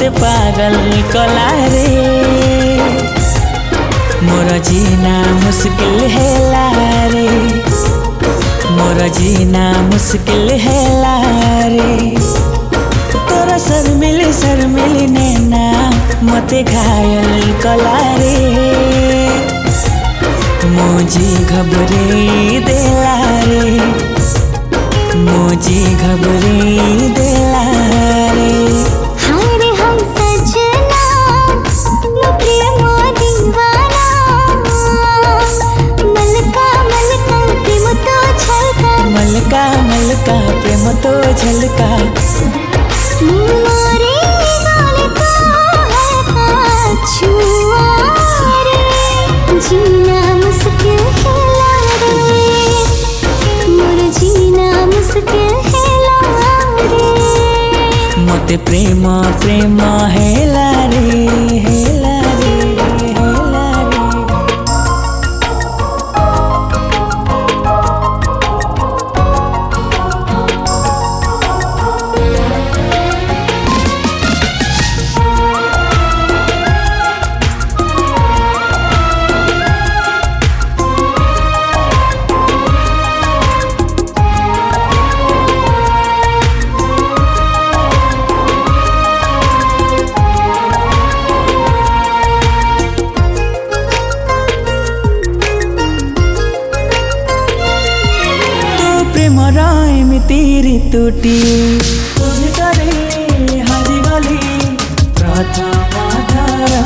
मते पागल कला रे मोर जीना मुश्किल है रे मोर जीना मुश्किल है रे तोरा शर्मिली नैना मते घायल कला रे मोजी घबरे देला रे मोजी घबरे देला रे हारे हम सजना प्रेम दीवाना मलका मलका प्रेम तो छलका मलका मलका प्रेम तो झलका मोरे गाल का है छुआ रे जीना मुश्किल है रे मोर जीना मुश्किल है रे मते प्रेम प्रेम हेला रे हेला रे हेला रे तेरी टूटी तुझे करे हरी गली प्रथम धारा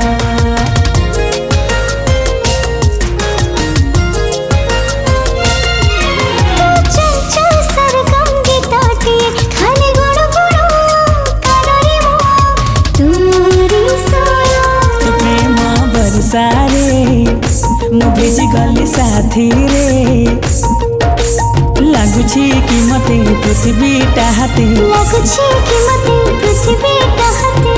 चल चल सरगम गीताटी खाली गुड़ गुड़ कालोरी मो तोरी सोया तू प्रेम बरसा रे मु भेजी गली साथी रे लागुछि कि मते पृथ्वी टाहाते लागुछि कि मते पृथ्वी टाहाते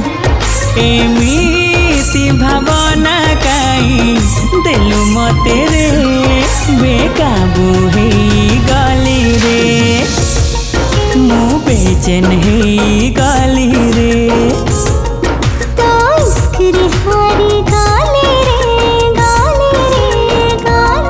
एमिति भावना काई देलु मते रे बेकाबू हे गली रे मु बेचैन हे गली रे तो इश्क रे हारी गाले रे गाले रे गाले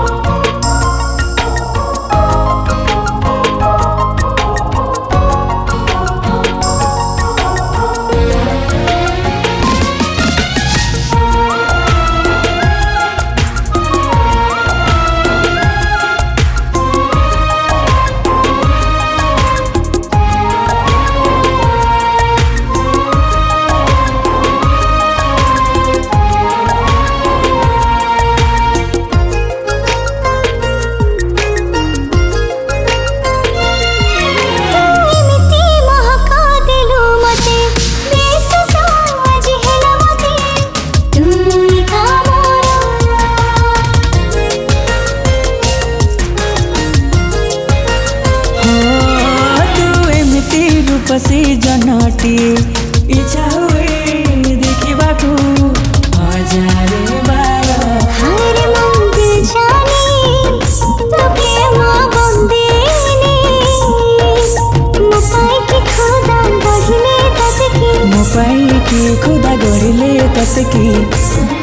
पसी जनटी इच्छा हुए देखिबाकू हजारे बार हारे मंद जानी तो प्रेम बंदेने मुपाई की खुदा गढ़िले ततकी मुपाई की खुदा गढ़िले ततकी